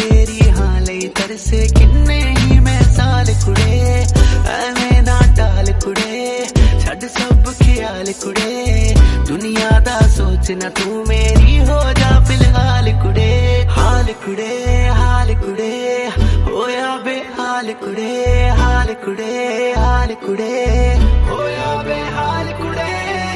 तेरी हाँ लई तरसे किन्ने ही मैं साल कुड़े एवें ना टाल कुड़े छड़ सब ख्याल कुड़े दुनिया दा सोचना तू मेरी हो जा फिलहाल कुड़े हाल कुड़े हाल कुड़े होया बेहाल कुड़े हाल कुड़े हाल कुड़े होया बेहाल कुड़े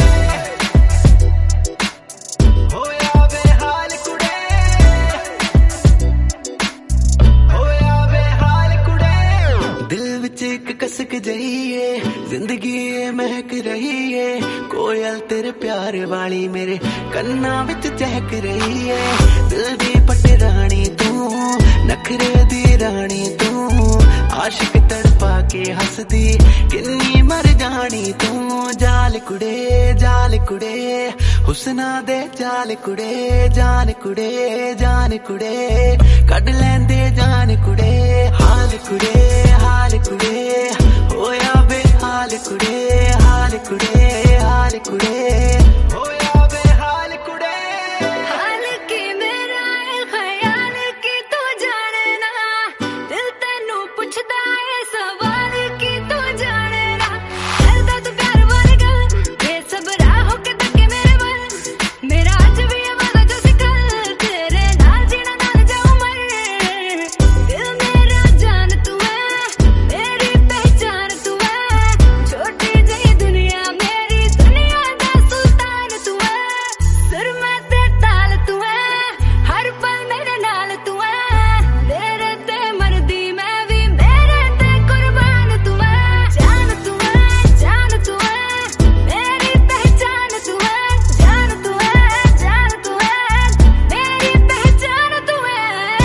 कसक जाइए जिंदगी महक रही है कोयल तेरे प्यार वाली मेरे कन्ना विच चहक रही है दिल दी पट रानी तू नखरे दी रानी तू आशिक तड़पा के हसदी किन्नी मर जानी तू जाल कुड़े हुस्ना दे जाल कुड़े जान कुड़े कड लेंदे जान कुड़े हाल कुड़े होया बे हाल कुड़े हाल कुड़े हाल कुड़े होया बे हाल कुड़े हाल की मेरा ख्याल की तू जाने ना दिल तेनू पुछदा है सवाल की तू जाने ना करदा तू प्यार वाली गल बेसबरा होके तके मेरे वल मेरा आज भी वादा जो सिकल तेरे नाल जीना नाल जाऊं मर दिल मेरा जान तू है मेरी पहचान तू है छोटी जही दुनिया मेरी दुनिया दा सुल्तान तू है सुर में ते ताल तू है हर पल मेरे नाल तू है तेरे ते मरदी मैं भी मेरे ते कुर्बान तू है जान तू है मेरी पहचान तू है जान तू है मेरी पहचान तू है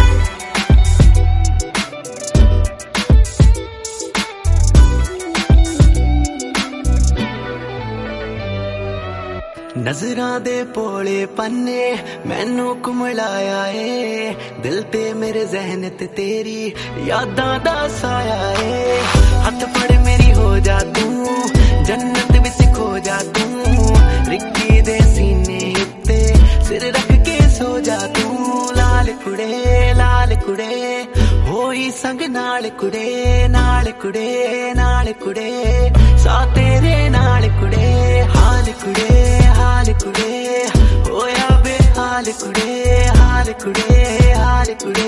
नजरां दे भोले पन्ने मैनू घुमलाया ए दिल ते मेरे जहन ते तेरी यादां दा साया ए हथ फड़ मेरी हो जा तू जन्नत विच खो जा तू रिक्की दे सीने उत्ते सिर रख के सो जा तू लाल कुड़े होई संग नाल कुड़े सा तेरे नाल कुड़े हाल कुड़े होया बे हाल कुड़े हाल कुड़े